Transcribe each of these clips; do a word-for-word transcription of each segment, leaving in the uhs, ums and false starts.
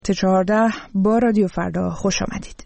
چهارده با رادیو فردا خوش آمدید.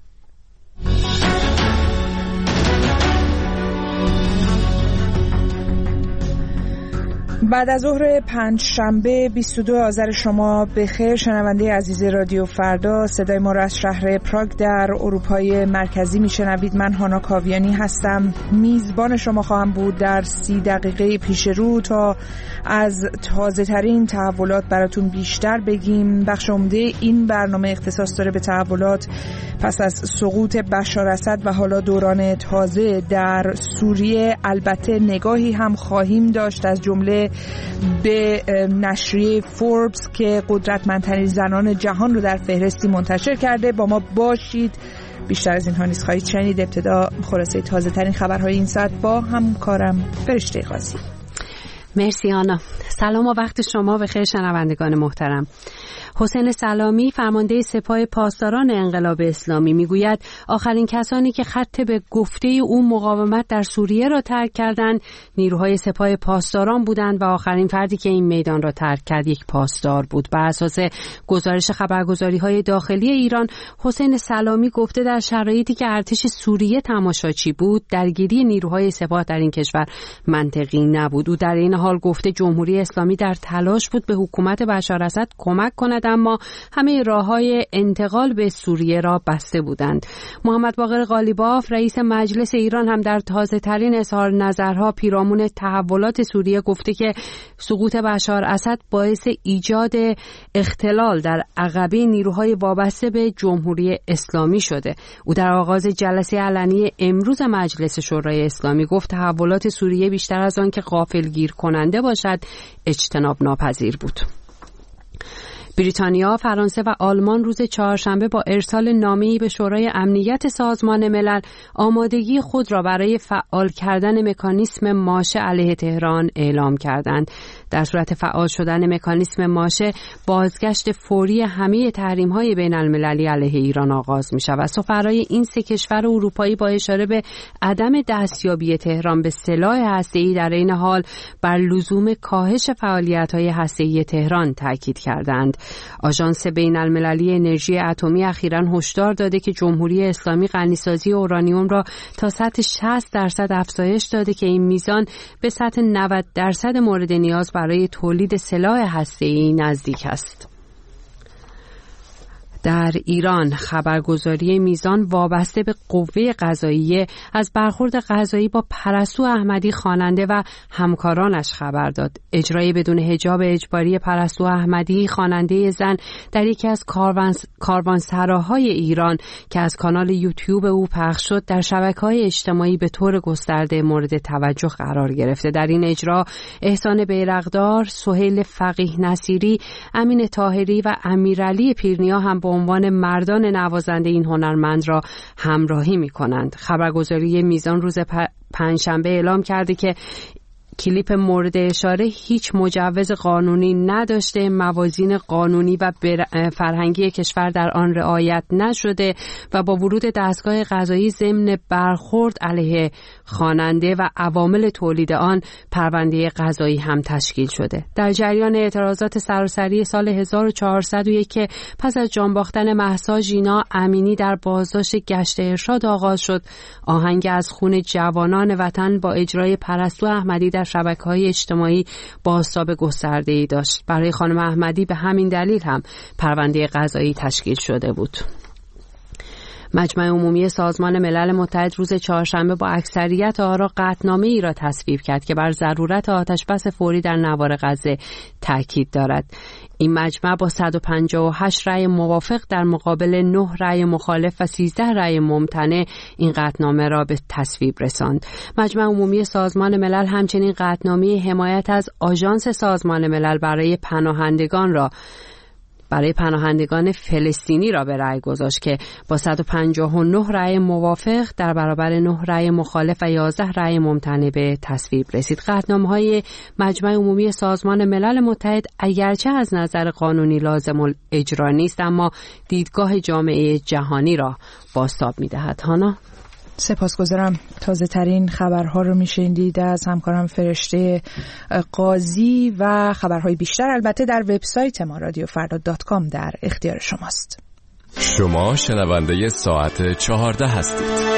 بعد از ظهر پنج شنبه بیست و دو آذر شما بخیر. شنونده عزیز رادیو فردا، صدای ما را از شهر پراگ در اروپای مرکزی میشنوید. من هانا کاویانی هستم، میزبان شما خواهم بود در سی دقیقه پیش رو تا از تازه ترین تحولات براتون بیشتر بگیم. بخش عمده این برنامه اختصاص داره به تحولات پس از سقوط بشار اسد و حالا دوران تازه در سوریه. البته نگاهی هم خواهیم داشت از جمله به نشریه فوربس که قدرتمندترین زنان جهان رو در فهرستی منتشر کرده. با ما باشید، بیشتر از اینها نیز خواهید شنید. ابتدا خلاصه تازه ترین خبرهای این ساعت با همکارم فرشته قاضی. مرسی آنا. سلام و وقت شما بخیر شنوندگان محترم. حسین سلامی فرمانده سپاه پاسداران انقلاب اسلامی میگوید آخرین کسانی که خط به گفته او مقاومت در سوریه را ترک کردند نیروهای سپاه پاسداران بودند و آخرین فردی که این میدان را ترک کرد یک پاسدار بود. بر اساس گزارش خبرگزاری‌های داخلی ایران، حسین سلامی گفته در شرایطی که ارتش سوریه تماشاچی بود، درگیری نیروهای سپاه در این کشور منطقی نبود. او در این حال گفته جمهوری اسلامی در تلاش بود به حکومت بشار اسد کمک کند، اما همه راه‌های انتقال به سوریه را بسته بودند. محمد باقر قالیباف رئیس مجلس ایران هم در تازه‌ترین اظهار نظرها پیرامون تحولات سوریه گفته که سقوط بشار اسد باعث ایجاد اختلال در عقبه نیروهای وابسته به جمهوری اسلامی شده. او در آغاز جلسه علنی امروز مجلس شورای اسلامی گفت تحولات سوریه بیشتر از آن که غافلگیر کننده باشد اجتناب ناپذیر بود. بریتانیا، فرانسه و آلمان روز چهارشنبه با ارسال نامه‌ای به شورای امنیت سازمان ملل آمادگی خود را برای فعال کردن مکانیسم ماشه علیه تهران اعلام کردند. در صورت فعال شدن مکانیسم ماشه، بازگشت فوری همه تحریم‌های بین‌المللی علیه ایران آغاز می‌شود. سفرای این سه کشور اروپایی با اشاره به عدم دستیابی تهران به سلاح هسته‌ای در این حال بر لزوم کاهش فعالیت‌های هسته‌ای تهران تاکید کردند. آژانس بین‌المللی انرژی اتمی اخیراً هشدار داده که جمهوری اسلامی غنیسازی اورانیوم را تا سطح شصت درصد افزایش داده که این میزان به سطح نود درصد مورد نیاز برای تولید سلاح هسته‌ای نزدیک است. در ایران، خبرگزاری میزان وابسته به قوه قضاییه از برخورد قضایی با پرستو احمدی خواننده و همکارانش خبر داد. اجرای بدون حجاب اجباری پرستو احمدی خواننده زن در یکی از کاروانسراهای ایران که از کانال یوتیوب او پخش شد در شبکه‌های اجتماعی به طور گسترده مورد توجه قرار گرفته. در این اجرا احسان بیرقدار، سهیل فقیه نصیری، امین طاهری و امیرعلی پیرنیا هم با عنوان مردان نوازنده این هنرمند را همراهی می کنند. خبرگزاری میزان روز پنجشنبه اعلام کرده که کلیپ مورد اشاره هیچ مجوز قانونی نداشته، موازین قانونی و فرهنگی کشور در آن رعایت نشده و با ورود دستگاه قضایی ضمن برخورد علیه خواننده و عوامل تولید آن پرونده قضایی هم تشکیل شده. در جریان اعتراضات سراسری سال هزار و چهارصد و یک که پس از جان باختن مهسا ژینا امینی در بازداشت گشت ارشاد آغاز شد، آهنگ از خون جوانان وطن با اجرای پرستو احمدی در شبکه‌های اجتماعی بازتاب گسترده‌ای داشت. برای خانم احمدی به همین دلیل هم پرونده قضایی تشکیل شده بود. مجمع عمومی سازمان ملل متحد روز چهارشنبه با اکثریت آرا قطعنامه‌ای را تصویب کرد که بر ضرورت آتشبس فوری در نوار غزه تاکید دارد. این مجمع با صد و پنجاه و هشت رأی موافق در مقابل نه رأی مخالف و سیزده رأی ممتنع این قطعنامه را به تصویب رساند. مجمع عمومی سازمان ملل همچنین قطعنامه حمایت از آژانس سازمان ملل برای پناهندگان را برای پناهندگان فلسطینی را به رأی گذاشت که با صد و پنجاه و نه رأی موافق در برابر نه رأی مخالف و یازده رأی ممتنع به تصویب رسید. قطعنامه‌های مجمع عمومی سازمان ملل متحد اگرچه از نظر قانونی لازم الاجرا نیست، اما دیدگاه جامعه جهانی را بازتاب می‌دهد. هانا سپاسگزارم. تازه ترین خبرها رو میشنیدید از همکارم فرشته قاضی و خبرهای بیشتر البته در وبسایت ما رادیو فردا دات کام در اختیار شماست. شما شنونده ساعت چهارده هستید.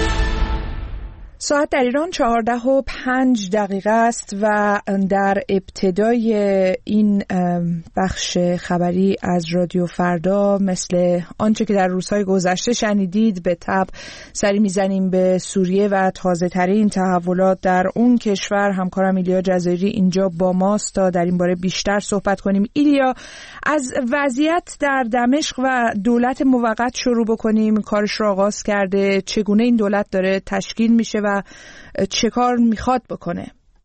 ساعت در ایران چهارده و پنج دقیقه است و در ابتدای این بخش خبری از رادیو فردا مثل آنچه که در روزهای گذشته شنیدید به تبع سری میزنیم به سوریه و تازه ترین تحولات در اون کشور. همکارم ایلیا جزایری اینجا با ماست تا در این باره بیشتر صحبت کنیم. ایلیا، از وضعیت در دمشق و دولت موقت شروع بکنیم. کارش رو آغاز کرده، چگونه این دولت داره تشکیل میشه و چه کار میخواد بکنه؟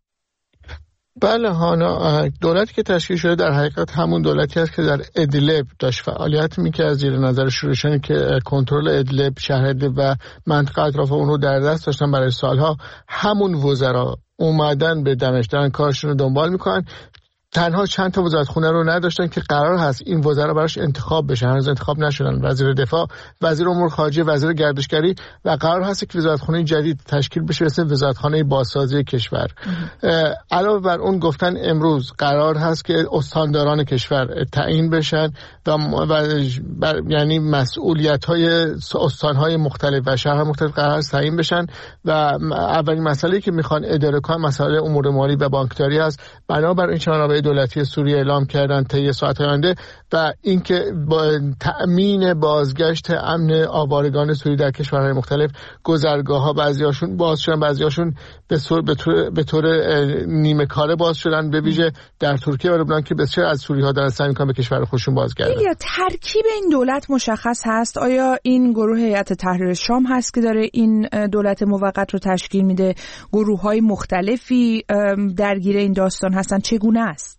بله هانا، دولتی که تشکیل شده در حقیقت همون دولتی است که در ادلب داشت فعالیت میکرد. زیر نظر شورشانی که کنترل ادلب، شهر ادلب و منطقه اطراف اون رو در دست داشتن برای سالها، همون وزرا اومدن به دمشق، دارن کارشون رو دنبال میکنن. تنها چند تا وزارتخونه رو نداشتن که قرار هست این وزرا براش انتخاب بشن، هنوز انتخاب نشدن. وزیر دفاع، وزیر امور خارجه، وزیر گردشگری و قرار هست که وزارتخونه جدید تشکیل بشه مثل وزارتخانه بازسازی کشور. علاوه بر اون گفتن امروز قرار هست که استانداران کشور تعیین بشن و, و بر یعنی مسئولیت‌های استان‌های مختلف و شهرهای مختلف قرار هست تعیین بشن و اولین مسئله‌ای که میخوان اداره کنن مسئله امور مالی و بانکداری است. بنابراین چهارراه دولتی سوریه اعلام کردن طی ساعت آینده و اینکه با تأمین بازگشت امن آوارگان سوری در کشورهای مختلف، گذرگاه‌ها بعضیاشون باز شدن، بعضیاشون به طور به طور به طور نیمه کاره باز شدن، به ویژه در ترکیه و لبنان که بسیار از سوری‌ها دارن سعی می‌کنن به کشور خودشون بازگردن. یا ترکیب این دولت مشخص هست؟ آیا این گروه هیئت تحریر شام هست که داره این دولت موقت رو تشکیل میده؟ گروه‌های مختلفی درگیر این داستان هستن؟ چگونه است؟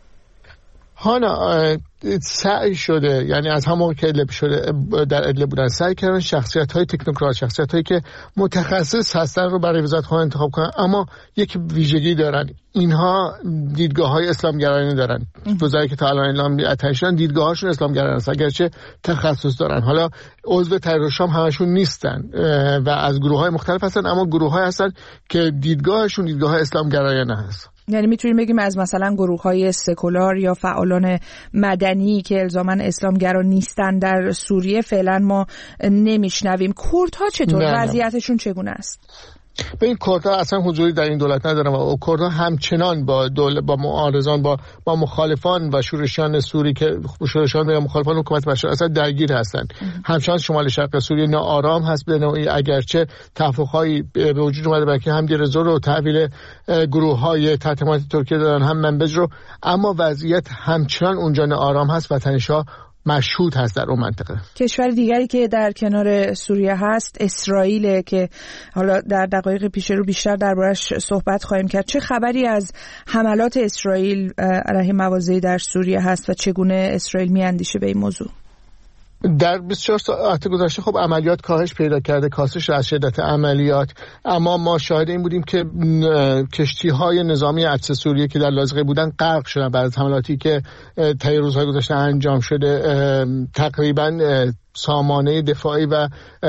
هانا، سعی شده، یعنی از همون که ادلب شده در ادلب بودن، سعی کردن شخصیت‌های تکنوکرات، شخصیت‌هایی که متخصص هستن رو برای وزارتخانه انتخاب کنن، اما یک ویژگی دارن. اینها دیدگاه‌های اسلامگرایانه دارن. وزرایی که تا الان اعلام شدن دیدگاه‌هاشون اسلامگرایانه است، اگرچه تخصص دارن. حالا عضو تحریر شام همشون نیستن و از گروه‌های مختلف هستن، اما گروه‌هایی هستن که دیدگاهشون دیدگاه اسلامگرایانه هست. یعنی میتونیم بگیم از مثلا گروه‌های سکولار یا فعالان مدنی که الزاماً اسلامگرا نیستن در سوریه فعلا ما نمیشنویم. کردها چطور؟ وضعیتشون چگونه است؟ به این کردها اصلا حضوری در این دولت ندارن و کردها همچنان با دول با معارضان با با مخالفان و شورشیان سوری که شورشیان یا مخالفان حکومت بشار الاسد درگیر هستن. همچنان شمال شرق سوریه ناآرام هست به نوعی، اگرچه توافق‌هایی به وجود اومده برای که هم دیرزور رو تحویل گروه‌های تحت حمایت ترکیه دادن، هم منبج رو، اما وضعیت همچنان اونجا ناآرام هست و تنش‌ها مشهود هست در اون منطقه. کشور دیگری که در کنار سوریه هست اسرائیل که حالا در دقایق پیش رو بیشتر دربارش صحبت خواهیم کرد. چه خبری از حملات اسرائیل علیه مواضع در سوریه هست و چگونه اسرائیل میاندیشه به این موضوع؟ در بیست و چهار ساعت گذشته خب عملیات کاهش پیدا کرده، کاهش از شدت عملیات، اما ما شاهد این بودیم که کشتی‌های نظامی ارتش سوریه که در لاذقیه بودن غرق شدن بعد از حملاتی که طی روزهای گذشته انجام شده. تقریباً سامانه دفاعی و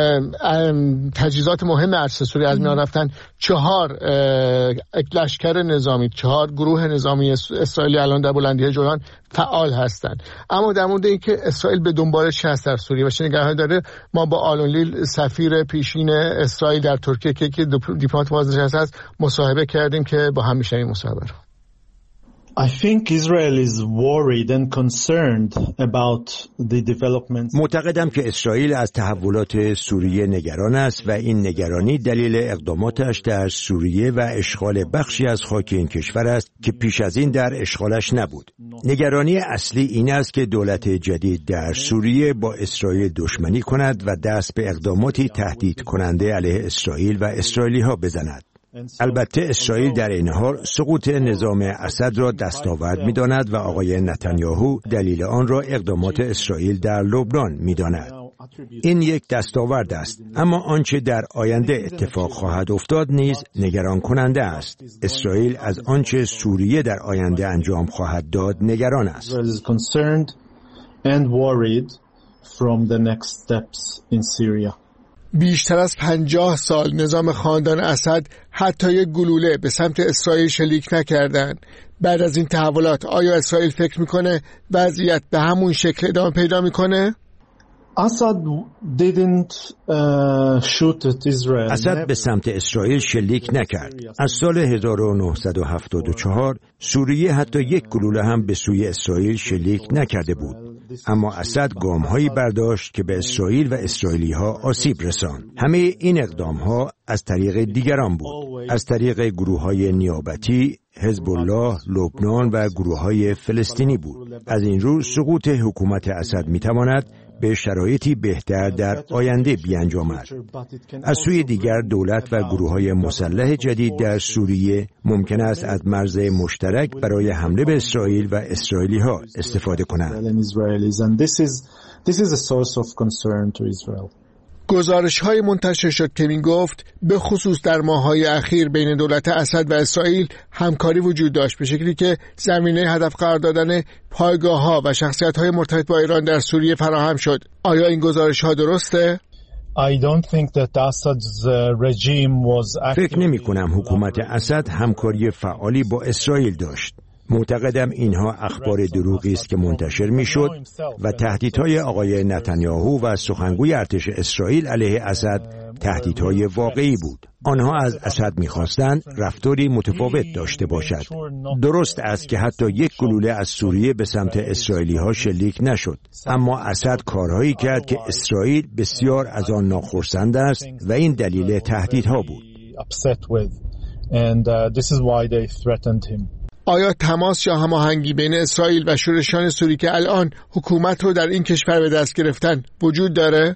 تجهیزات مهم ارتش سوریه از میان رفتن. چهار لشکر نظامی، چهار گروه نظامی اسرائیلی الان در بلندی‌های جولان فعال هستند. اما در مورد اینکه اسرائیل به دنبال چه هست در سوریه و چه نگرانی داره، ما با آلون لیل سفیر پیشین اسرائیل در ترکیه که که دیپلمات بازنشسته است مصاحبه کردیم که با هم میشنویم مصاحبه رو. I think Israel is worried and concerned about the developments. معتقدم که اسرائیل از تحولات سوریه نگران است و این نگرانی دلیل اقداماتش در سوریه و اشغال بخشی از خاک این کشور است که پیش از این در اشغالش نبود. نگرانی اصلی این است که دولت جدید در سوریه با اسرائیل دشمنی کند و دست به اقداماتی تهدید کننده علیه اسرائیل و اسرائیلی ها بزند. البته اسرائیل در این حال سقوط نظام اسد را دستاورد می‌داند و آقای نتانیاهو دلیل آن را اقدامات اسرائیل در لبنان می‌داند. این یک دستاورد است، اما آنچه در آینده اتفاق خواهد افتاد نیز نگران کننده است. اسرائیل از آنچه سوریه در آینده انجام خواهد داد نگران است. بیشتر از پنجاه سال نظام خاندان اسد حتی یک گلوله به سمت اسرائیل شلیک نکردند. بعد از این تحولات آیا اسرائیل فکر میکنه وضعیت به همون شکل ادامه پیدا میکنه؟ اسد didn't uh, shoot at Israel. اسد به سمت اسرائیل شلیک نکرد. از سال هزار و نهصد و هفتاد و چهار سوریه حتی یک گلوله هم به سوی اسرائیل شلیک نکرده بود. اما اسد گام‌هایی برداشت که به اسرائیل و اسرائیلی‌ها آسیب رساند. همه این اقدام‌ها از طریق دیگران بود. از طریق گروه‌های نیابتی، حزب الله، لبنان و گروه‌های فلسطینی بود. از این رو سقوط حکومت اسد می‌تواند به شرایطی بهتر در آینده بیانجامد. از سوی دیگر دولت و گروه‌های مسلح جدید در سوریه ممکن است از مرز مشترک برای حمله به اسرائیل و اسرائیلی‌ها استفاده کنند. گزارش‌های منتشر شد که می‌گفت به خصوص در ماه‌های اخیر بین دولت اسد و اسرائیل همکاری وجود داشت به شکلی که زمینه هدف قرار دادن پایگاه‌ها و شخصیت‌های مرتبط با ایران در سوریه فراهم شد. آیا این گزارش‌ها درسته؟ I don't think that Assad's regime was فکر نمی‌کنم حکومت اسد همکاری فعالی با اسرائیل داشت. معتقدم اینها اخبار دروغی است که منتشر میشد و تهدیدهای آقای نتانیاهو و سخنگوی ارتش اسرائیل علیه اسد تهدیدهای واقعی بود. آنها از اسد می‌خواستند رفتاری متفاوت داشته باشد. درست است که حتی یک گلوله از سوریه به سمت اسرائیلی‌ها شلیک نشد، اما اسد کارهایی کرد که اسرائیل بسیار از آن ناخرسند است و این دلیل تهدیدها بود. آیا تماس یا هماهنگی بین اسرائیل و شورشیان سوری که الان حکومت رو در این کشور به دست گرفتن وجود داره؟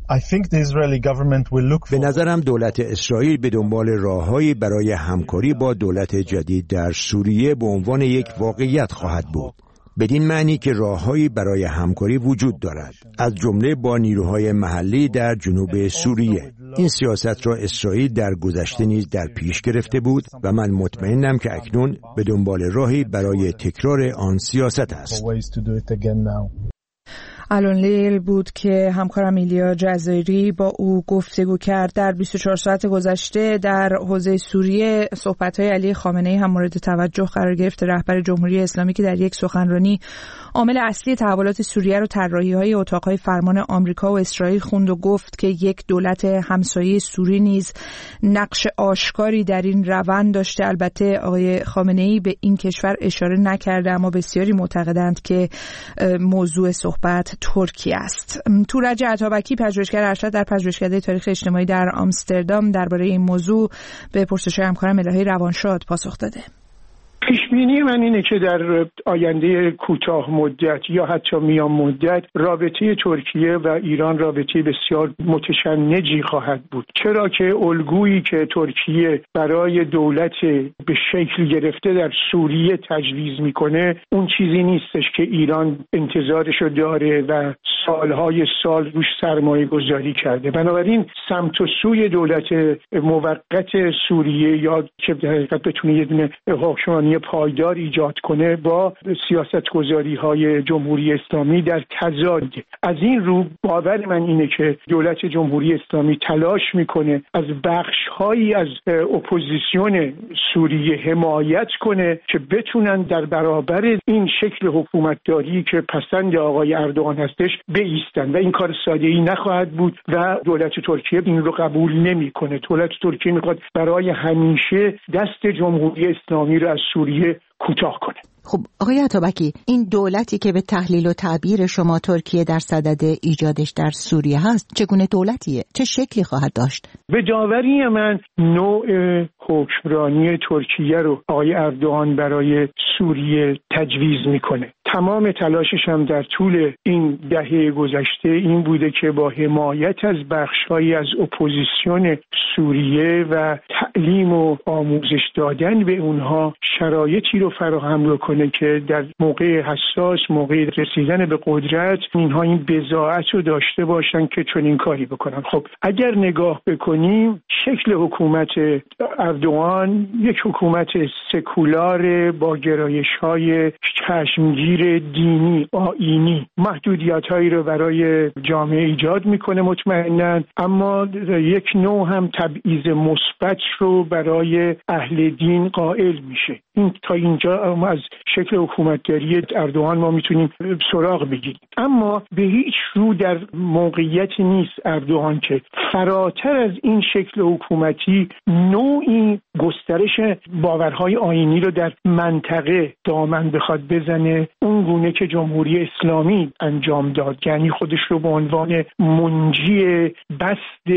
به نظرم دولت اسرائیل به دنبال راههایی برای همکاری با دولت جدید در سوریه به عنوان یک واقعیت خواهد بود. بدین معنی که راههایی برای همکاری وجود دارد، از جمله با نیروهای محلی در جنوب سوریه. این سیاست را اسرائیل در گذشته نیز در پیش گرفته بود و من مطمئنم که اکنون به دنبال راهی برای تکرار آن سیاست است. الان لیل بود که همکارم ایلیا جزایری با او گفتگو کرد. در بیست و چهار ساعت گذشته در حوزه سوریه صحبت‌های علی خامنه‌ای هم مورد توجه قرار گرفت. رهبر جمهوری اسلامی که در یک سخنرانی عامل اصلی تحولات سوریه رو طراحی‌های اتاق‌های فرمان آمریکا و اسرائیل خوند و گفت که یک دولت همسایه سوری نیز نقش آشکاری در این روند داشته. البته آقای خامنه‌ای به این کشور اشاره نکرده، اما بسیاری معتقدند که موضوع صحبت ترکیه است. تورج عطابکی پژوهشگر ارشد در پژوهشکده تاریخ اجتماعی در آمستردام درباره این موضوع به پرسش‌های همکارم الهی روانشاد پاسخ داده. پیشبینی من اینه که در آینده کوتاه مدت یا حتی میان مدت رابطه ترکیه و ایران رابطه بسیار متشنجی خواهد بود، چرا که الگویی که ترکیه برای دولت به شکل گرفته در سوریه تجویز میکنه اون چیزی نیستش که ایران انتظارشو داره و سالهای سال روش سرمایه گذاری کرده. بنابراین سمت و سوی دولت موقت سوریه یا که در حقیقت بتونه یه دونه حکمرانی پایدار ایجاد کنه با سیاست‌گذاری‌های جمهوری اسلامی در تضاد. از این رو باور من اینه که دولت جمهوری اسلامی تلاش میکنه از بخش‌هایی از اپوزیسیون سوریه حمایت کنه که بتونن در برابر این شکل حکومتداری که پسند آقای اردوغان هستش بایستن و این کار ساده‌ای نخواهد بود و دولت ترکیه این رو قبول نمیکنه. دولت ترکیه میخواد برای همیشه دست جمهوری اسلامی رو از سوریه کوتاه کنه. خب آقای عطابکی، این دولتی که به تحلیل و تعبیر شما ترکیه در صدد ایجادش در سوریه هست چگونه دولتیه؟ چه شکلی خواهد داشت؟ به داوری من نوع حکمرانی ترکیه رو آقای اردوغان برای سوریه تجویز میکنه. تمام تلاشش هم در طول این دهه گذشته این بوده که با حمایت از بخش‌هایی از اپوزیسیون سوریه و تعلیم و آموزش دادن به اونها شرایطی رو فراهم بکنه که در موقع حساس، موقع رسیدن به قدرت، اینها این بضاعت رو داشته باشن که چنین کاری بکنن. خب اگر نگاه بکنیم شکل حکومت اردوغان یک حکومت سکولار با گرایش‌های چشمگیر دینی، آیینی، محدودیت‌هایی رو برای جامعه ایجاد میکنه مطمئناً، اما یک نوع هم تبعیض مثبت رو برای اهل دین قائل میشه. این تا اینجا از شکل حکومتگری اردوغان ما میتونیم سراغ بگیریم. اما به هیچ رو در موقعیتی نیست اردوغان که فراتر از این شکل حکومتی نوعی گسترش باورهای آیینی رو در منطقه دامن بخواد بزنه، اون گونه که جمهوری اسلامی انجام داد، یعنی خودش رو به عنوان منجی بسط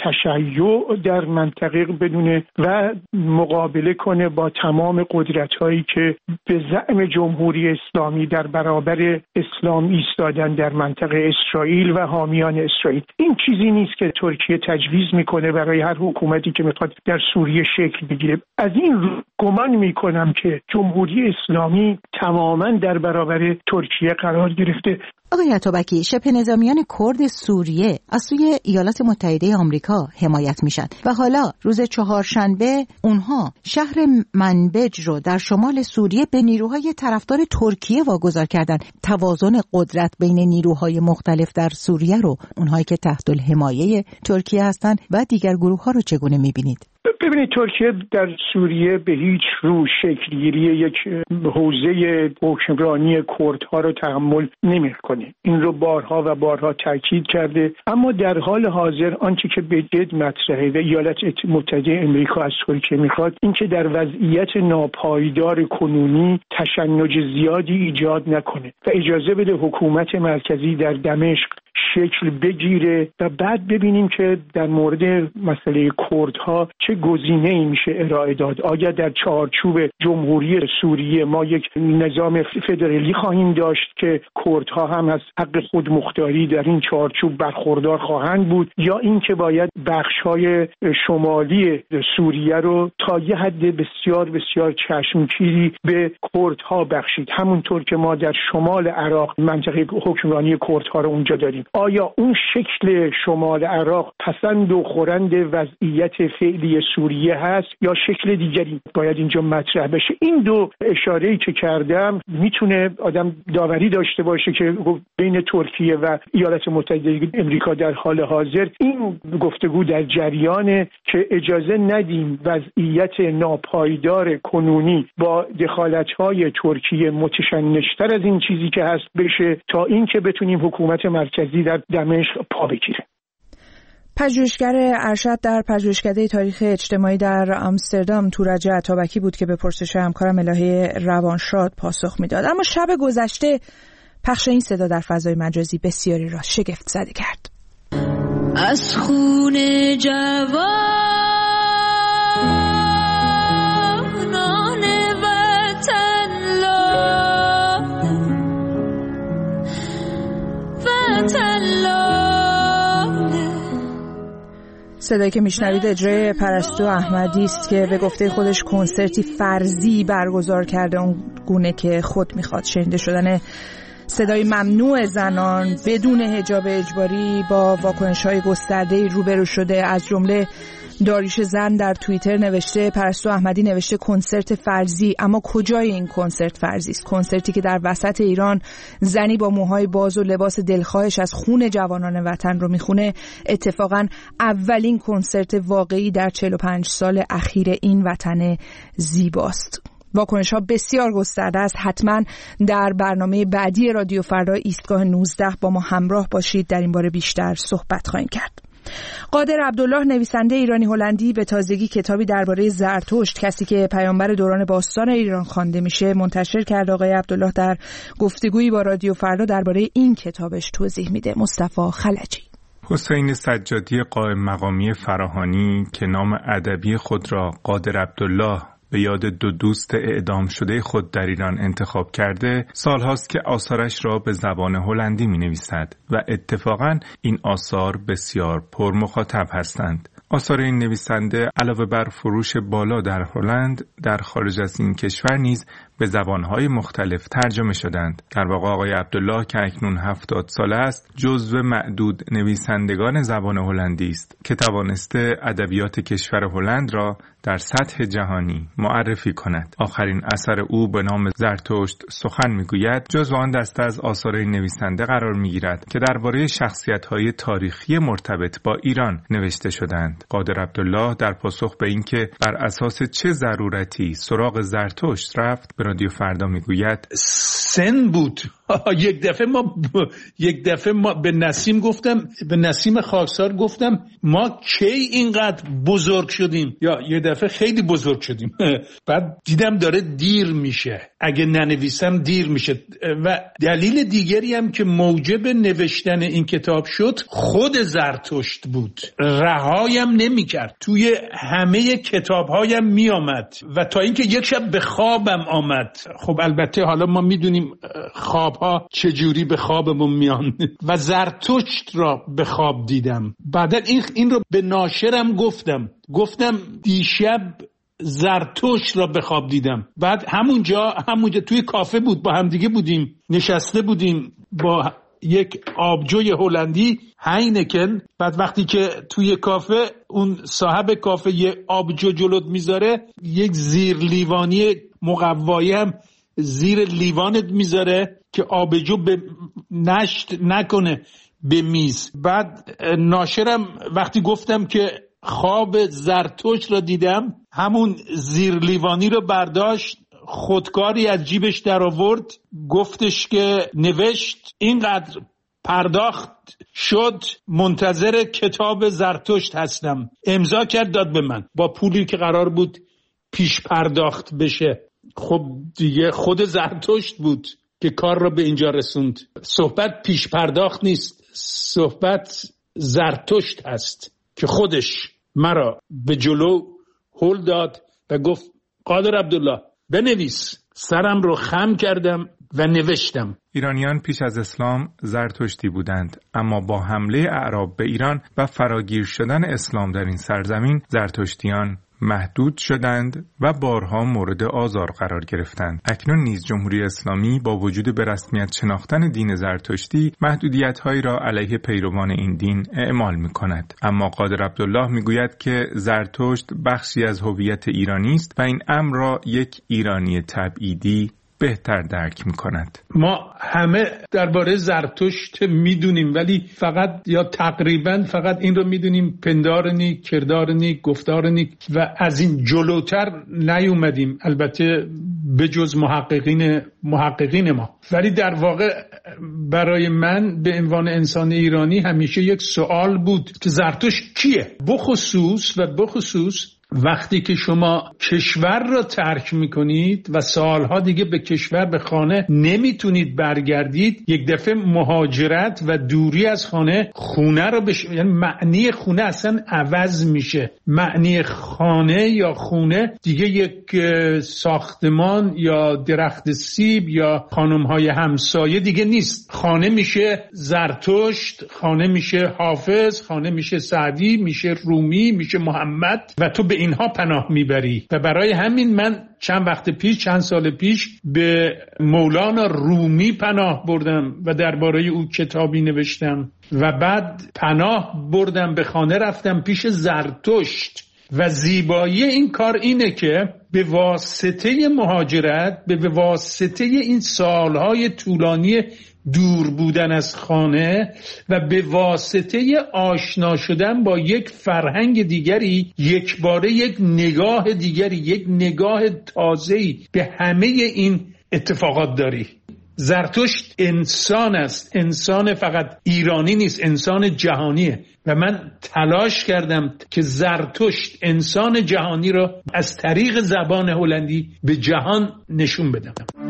تشیع در منطقه بدونه و مقابله کنه با تمام قدرت‌هایی که به زعم جمهوری اسلامی در برابر اسلام ایستادن در منطقه اسرائیل و حامیان اسرائیل. این چیزی نیست که ترکیه تجویز میکنه برای هر حکومتی که میخواد در سوریه شکل بگیره. از این رو گمان میکنم که جمهوری اسلامی تماما در برابر ترکیه قرار گرفته. آقای عطابکی، شبه نظامیان کرد سوریه از سوی ایالات متحده آمریکا حمایت میشن و حالا روز چهارشنبه اونها شهر منبج رو در شمال سوریه به نیروهای طرفدار ترکیه واگذار کردن. توازن قدرت بین نیروهای مختلف در سوریه رو اونهایی که تحت الحمایه ترکیه هستن و دیگر گروه ها رو چگونه میبینید؟ ببینید ترکیه در سوریه به هیچ رو شکلگیری یک حوزه حکمرانی کردها رو تحمل نمی‌کنه. این رو بارها و بارها تاکید کرده، اما در حال حاضر آنچه که به جد مطرحه و ایالات متحده آمریکا از ترکیه میخواد این که در وضعیت ناپایدار کنونی تشنج زیادی ایجاد نکنه و اجازه بده حکومت مرکزی در دمشق شکل بگیره و بعد ببینیم که در مورد مسئله کردها چه گزینه‌ای میشه ارائه داد. آیا در چارچوب جمهوری سوریه ما یک نظام فدرالی خواهیم داشت که کردها هم از حق خودمختاری در این چارچوب برخوردار خواهند بود، یا اینکه باید بخش‌های شمالی سوریه رو تا یه حد بسیار بسیار چشمگیری به کردها بخشید، همونطور که ما در شمال عراق منطقه حکمرانی کردها رو اونجا داریم. آیا اون شکل شمال عراق پسند و خورند وضعیت فعلی سوریه هست یا شکل دیگری باید اینجا مطرح بشه؟ این دو اشاره‌ای که کردم میتونه آدم داوری داشته باشه که بین ترکیه و ایالات متحده آمریکا در حال حاضر این گفتگو در جریانه که اجازه ندیم وضعیت ناپایدار کنونی با دخالت‌های ترکیه متشنج‌تر از این چیزی که هست بشه تا اینکه بتونیم حکومت مرکزی در دمشق پا بگیره. پژوهشگر ارشد در پژوهشکده تاریخ اجتماعی در آمستردام تورج عطابکی بود که به پرسش همکارم الهه روانشاد پاسخ میداد. اما شب گذشته پخش این صدا در فضای مجازی بسیاری را شگفت زده کرد. از خون جوانان وطن لاله وطن لاله. صدایی که میشنوید اجرای پرستو احمدی است که به گفته خودش کنسرتی فرضی برگزار کرده، اون گونه که خود میخواد. شنیده شدن صدای ممنوع زنان بدون حجاب اجباری با واکنش‌های گسترده‌ای روبرو شده. از جمله داریوش زن در توییتر نوشته، پرستو احمدی نوشته کنسرت فرضی، اما کجای این کنسرت فرضی است؟ کنسرتی که در وسط ایران زنی با موهای باز و لباس دلخواهش از خون جوانان وطن رو میخونه. اتفاقا اولین کنسرت واقعی در چهل و پنج سال اخیر این وطن زیباست. واکنش ها بسیار گسترده است. حتما در برنامه بعدی رادیو فردا ایستگاه نوزده با ما همراه باشید، در این باره بیشتر صحبت خواهیم کرد. قادر عبدالله نویسنده ایرانی هلندی به تازگی کتابی درباره زرتشت، کسی که پیامبر دوران باستان ایران خوانده میشه، منتشر کرد. آقای عبدالله در گفتگویی با رادیو فردا درباره این کتابش توضیح میده. مصطفی خلجی. حسین سجادی قائم مقامی فراهانی که نام ادبی خود را قادر عبدالله به یاد دو دوست اعدام شده خود در ایران انتخاب کرده، سالهاست که آثارش را به زبان هلندی می نویسد و اتفاقاً این آثار بسیار پر مخاطب هستند. آثار این نویسنده علاوه بر فروش بالا در هلند، در خارج از این کشور نیز به زبانهای مختلف ترجمه شدند. در واقع آقای عبدالله که اکنون هفتاد ساله است جزو معدود نویسندگان زبان هلندی است که توانسته ادبیات کشور هلند را در سطح جهانی معرفی کند. آخرین اثر او به نام زرتشت سخن میگوید جزو آن دسته از آثار نویسنده قرار میگیرد که درباره شخصیت‌های تاریخی مرتبط با ایران نوشته شدند. قادر عبدالله در پاسخ به اینکه بر اساس چه ضرورتی سراغ زرتشت رفت به رادیو فردا میگوید سن بود. یک دفعه ما یک دفعه ما به نسیم گفتم به نسیم خاکسار گفتم ما کی اینقدر بزرگ شدیم، یا یه دفعه خیلی بزرگ شدیم. بعد دیدم داره دیر میشه، اگه ننویسم دیر میشه. و دلیل دیگری هم که موجب نوشتن این کتاب شد خود زرتشت بود. رهایم نمیکرد، توی همه کتابهایم میآمد و تا اینکه یک شب به خوابم آمد. خب البته حالا ما میدونیم خواب ها چجوری به خوابمون میان و زرتشت را به خواب دیدم. بعدا این این رو به ناشرم گفتم گفتم دیشب زرتشت را به خواب دیدم. بعد همونجا همونجا توی کافه بود، با همدیگه بودیم، نشسته بودیم با یک آبجوی هلندی هاینکن. بعد وقتی که توی کافه اون صاحب کافه یه آبجو جلوت میذاره، یک زیر لیوانی مقوایی هم زیر لیوانت میذاره که آبجو به نشت نکنه به میز. بعد ناشرم وقتی گفتم که خواب زرتشت را دیدم، همون زیر لیوانی رو برداشت، خودکاری از جیبش در آورد، گفتش که نوشت اینقدر پرداخت شد، منتظر کتاب زرتشت هستم. امضا کرد داد به من با پولی که قرار بود پیش پرداخت بشه. خب دیگه خود زرتشت بود که کار را به اینجا رسوند. صحبت پیش پرداخت نیست، صحبت زرتشت هست که خودش مرا به جلو هل داد و گفت قادر عبدالله بنویس. سرم رو خم کردم و نوشتم. ایرانیان پیش از اسلام زرتشتی بودند، اما با حمله اعراب به ایران و فراگیر شدن اسلام در این سرزمین زرتشتیان محدود شدند و بارها مورد آزار قرار گرفتند. اکنون نیز جمهوری اسلامی با وجود به رسمیت شناختن دین زرتشتی محدودیت‌هایی را علیه پیروان این دین اعمال می‌کند. اما قادر عبدالله می‌گوید که زرتشت بخشی از هویت ایرانی است و این امر را یک ایرانی تبعیدی بهتر درک می‌کند. ما همه درباره زرتشت میدونیم، ولی فقط یا تقریبا فقط این رو میدونیم پندارنی، کردارنی، گفتارنی و از این جلوتر نیومدیم، البته به جز محققین محققین ما. ولی در واقع برای من به عنوان انسان ایرانی همیشه یک سوال بود که زرتشت کیه؟ بخصوص و بخصوص وقتی که شما کشور را ترک میکنید و سالها دیگه به کشور به خانه نمیتونید برگردید، یک دفعه مهاجرت و دوری از خانه خونه رو بش... یعنی معنی خونه اصلا عوض میشه. معنی خانه یا خونه دیگه یک ساختمان یا درخت سیب یا خانمهای همسایه دیگه نیست. خانه میشه زرتشت، خانه میشه حافظ، خانه میشه سعدی، میشه رومی، میشه محمد و تو به اینها پناه میبری. و برای همین من چند وقت پیش چند سال پیش به مولانا رومی پناه بردم و درباره او کتابی نوشتم و بعد پناه بردم به خانه، رفتم پیش زرتشت. و زیبایی این کار اینه که به واسطه مهاجرت، به واسطه این سالهای طولانی دور بودن از خانه و به واسطه آشنا شدن با یک فرهنگ دیگری، یک باره یک نگاه دیگری، یک نگاه تازه‌ای به همه این اتفاقات داری. زرتشت انسان است، انسان فقط ایرانی نیست، انسان جهانیه و من تلاش کردم که زرتشت انسان جهانی را از طریق زبان هلندی به جهان نشون بدم.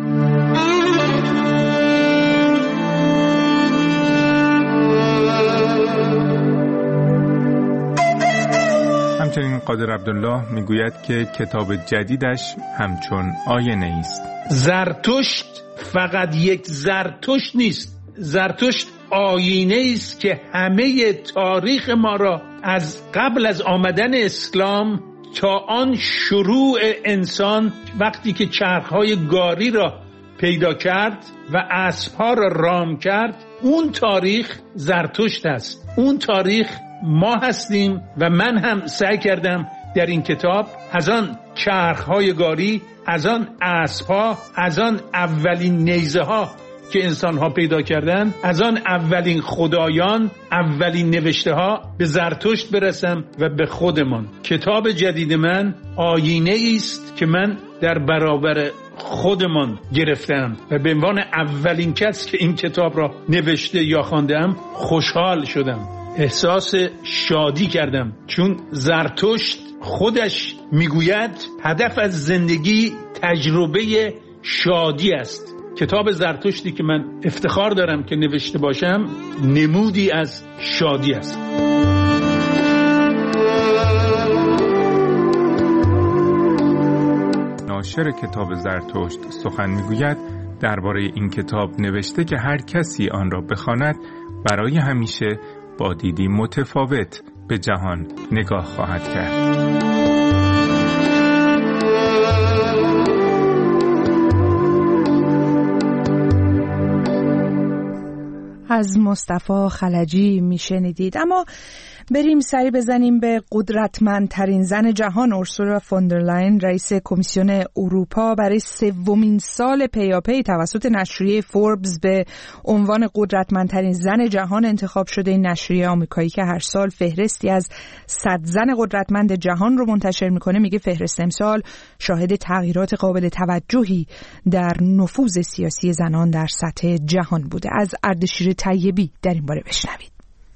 همچنین قادر عبدالله میگوید که کتاب جدیدش همچون آینه است. زرتشت فقط یک زرتشت نیست، زرتشت آینه است که همه تاریخ ما را از قبل از آمدن اسلام تا آن شروع انسان وقتی که چرخهای گاری را پیدا کرد و اسبها را رام کرد، اون تاریخ زرتشت است. اون تاریخ ما هستیم و من هم سعی کردم در این کتاب از آن چرخهای گاری، از آن اسبها، از آن اولین نیزه ها که انسان ها پیدا کردن، از آن اولین خدایان، اولین نوشته ها به زرتشت برسم و به خودمان. کتاب جدید من آینه است که من در برابر خودمان گرفتم و به عنوان اولین کس که این کتاب را نوشته یا خواندم خوشحال شدم، احساس شادی کردم، چون زرتشت خودش میگوید هدف از زندگی تجربه شادی است. کتاب زرتشتی که من افتخار دارم که نوشته باشم نمودی از شادی است. ناشر کتاب زرتشت سخن میگوید درباره این کتاب نوشته که هر کسی آن را بخواند برای همیشه با دیدی متفاوت به جهان نگاه خواهد کرد. از مصطفی خلجی میشنیدید. اما بریم سری بزنیم به قدرتمندترین زن جهان. اورسولا فوندرلاین رئیس کمیسیون اروپا برای سومین سال پیاپی توسط نشریه فوربس به عنوان قدرتمندترین زن جهان انتخاب شده. این نشریه آمریکایی که هر سال فهرستی از صد زن قدرتمند جهان رو منتشر میکنه میگه فهرست امسال شاهد تغییرات قابل توجهی در نفوذ سیاسی زنان در سطح جهان بوده. از اردشیر طیبی در این باره بشنوید.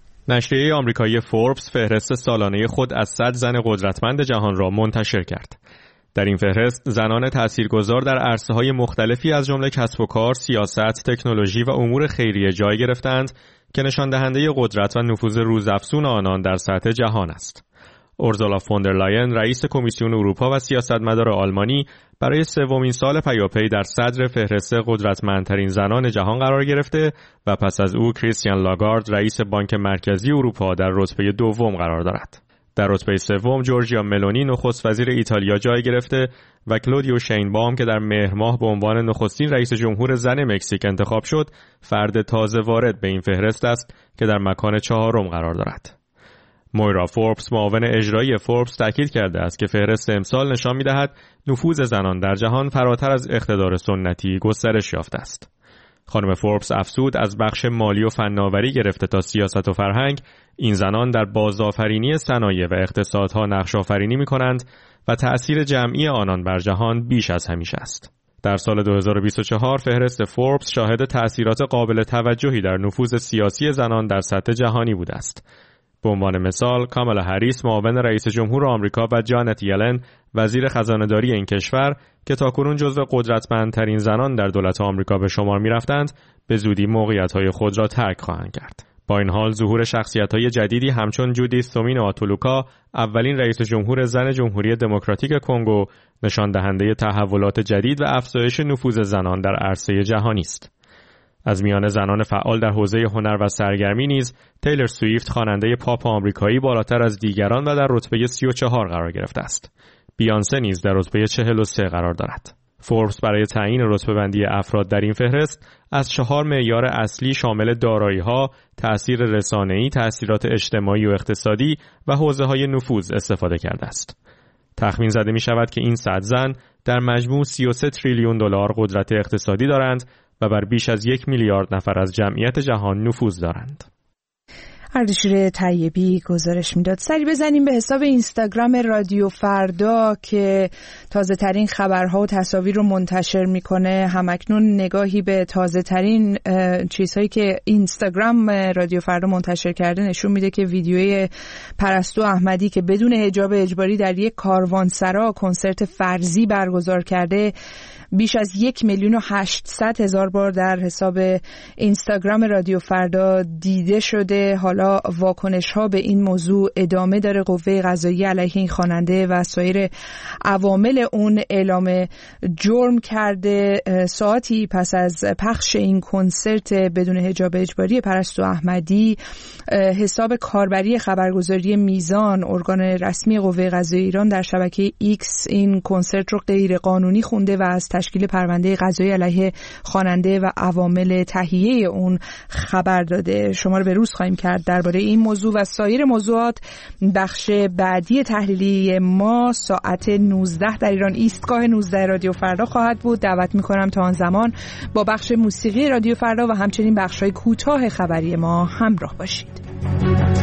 نشریه آمریکایی فوربس فهرست سالانه خود از صد زن قدرتمند جهان را منتشر کرد. در این فهرست زنان تاثیرگذار در عرصه‌های مختلفی از جمله کسب و کار، سیاست، تکنولوژی و امور خیریه جای گرفتند که نشان دهنده قدرت و نفوذ روزافزون آنان در سطح جهان است. اورسولا فوندرلاین رئیس کمیسیون اروپا و سیاستمدار آلمانی برای سومین سال پیاپی در صدر فهرست قدرتمندترین زنان جهان قرار گرفته و پس از او کریستیان لاگارد رئیس بانک مرکزی اروپا در رتبه دوم قرار دارد. در رتبه سوم جورجیا ملونی نخست وزیر ایتالیا جای گرفته و کلودیو شینبام که در مهر ماه به عنوان نخستین رئیس جمهور زن مکزیک انتخاب شد، فرد تازه وارد به این فهرست است که در مکان چهارم قرار دارد. مویرا فوربس معاون اجرایی فوربس تاکید کرده است که فهرست امسال نشان می‌دهد نفوذ زنان در جهان فراتر از اقتدار سنتی گسترش یافته است. خانم فوربس افزود از بخش مالی و فناوری گرفته تا سیاست و فرهنگ، این زنان در بازآفرینی صنایع و اقتصادها نقش آفرینی می‌کنند و تأثیر جمعی آنان بر جهان بیش از همیشه است. در سال دو هزار و بیست و چهار فهرست فوربس شاهد تأثیرات قابل توجهی در نفوذ سیاسی زنان در سطح جهانی بوده است. به عنوان مثال کامالا هریس معاون رئیس جمهور آمریکا و جانت یلن وزیر خزانه‌داری این کشور که تاکنون جزو قدرتمندترین زنان در دولت آمریکا به شمار می‌رفتند، به زودی موقعیت‌های خود را ترک خواهند کرد. با این حال ظهور شخصیت‌های جدیدی همچون جودیث سومینو-آتولوکا اولین رئیس جمهور زن جمهوری دموکراتیک کنگو نشان دهنده تحولات جدید و افزایش نفوذ زنان در عرصه جهانی است. از میان زنان فعال در حوزه هنر و سرگرمی نیز تیلر سویفت خواننده پاپ آمریکایی بالاتر از دیگران و در رتبه سی و چهار قرار گرفته است. بیانسه نیز در رتبه چهل و سه قرار دارد. فوربس برای تعیین رتبه بندی افراد در این فهرست از چهار معیار اصلی شامل دارایی‌ها، تأثیر رسانه‌ای، تأثیرات اجتماعی و اقتصادی و حوزه‌های نفوذ استفاده کرده است. تخمین زده می شود که این صد زن در مجموع سی و سه تریلیون دلار قدرت اقتصادی دارند و بر بیش از یک میلیارد نفر از جمعیت جهان نفوذ دارند. اردشیر طیبی گزارش میداد. سری بزنیم به حساب اینستاگرام رادیو فردا که تازه ترین خبرها و تصاویر رو منتشر میکنه. همکنون نگاهی به تازه ترین چیزهایی که اینستاگرام رادیو فردا منتشر کرده نشون میده که ویدیوی پرستو احمدی که بدون حجاب اجباری در یک کاروانسرا کنسرت فرضی برگزار کرده بیش از یک میلیون و هشتصد هزار بار در حساب اینستاگرام رادیو فردا دیده شده. حالا حالا واکنش ها به این موضوع ادامه داره. قوه قضاییه علیه این خواننده و سایر عوامل اون اعلام جرم کرده. ساعتی پس از پخش این کنسرت بدون حجاب اجباری پرستو احمدی، حساب کاربری خبرگزاری میزان، ارگان رسمی قوه قضاییه ایران، در شبکه ایکس این کنسرت رو غیر قانونی خونده و از تشکیل پرونده قضایی علیه خواننده و عوامل تهیه اون خبر داده. شما رو به روز خواهیم کرد درباره این موضوع و سایر موضوعات. بخش بعدی تحلیلی ما ساعت نوزده در ایران، ایستگاه نوزده رادیو فردا خواهد بود. دعوت میکنم تا آن زمان با بخش موسیقی رادیو فردا و همچنین بخش‌های کوتاه خبری ما همراه باشید.